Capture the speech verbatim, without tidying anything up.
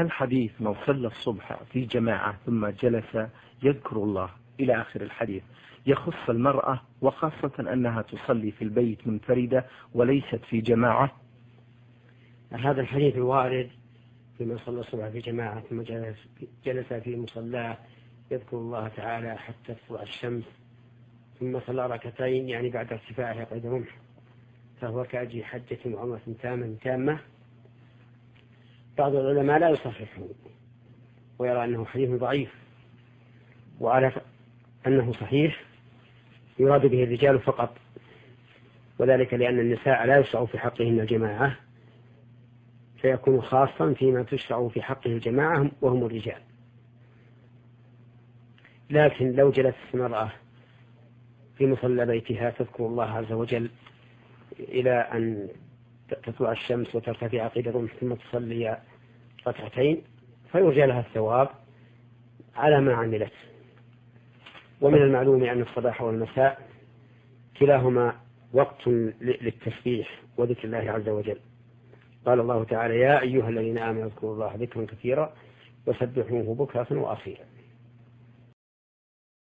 هل حديث من صلى الصبح في جماعة ثم جلس يذكر الله إلى آخر الحديث يخص المرأة وخاصة أنها تصلي في البيت منفردة وليست في جماعة؟ هذا الحديث الوارد في من صلى الصبح في جماعة ثم جلس, جلس في مصلاه يذكر الله تعالى حتى تطلع الشمس ثم صلى ركعتين يعني بعد ارتفاعه قيد رمح، فهو كأجي حجة وعمرة تامة تامة. بعض العلماء لا يصححه ويرى أنه حديث ضعيف، وعلى أنه صحيح يراد به الرجال فقط، وذلك لأن النساء لا يشرع في حقهن الجماعة، فيكون خاصا فيما تشرع في حقه الجماعة وهم الرجال. لكن لو جلست المرأة في مصلى بيتها تذكر الله عز وجل إلى أن تطلع الشمس وترتفع قيد الرمح ثم تصلي ركعتين فيرجى لها الثواب على ما عملت. ومن المعلوم أن الصباح والمساء كلاهما وقت للتسبيح وذكر الله عز وجل. قال الله تعالى: يا أيها الذين آمنوا اذكروا الله ذكرا كثيرا وسبحوه بكرة وأصيلا.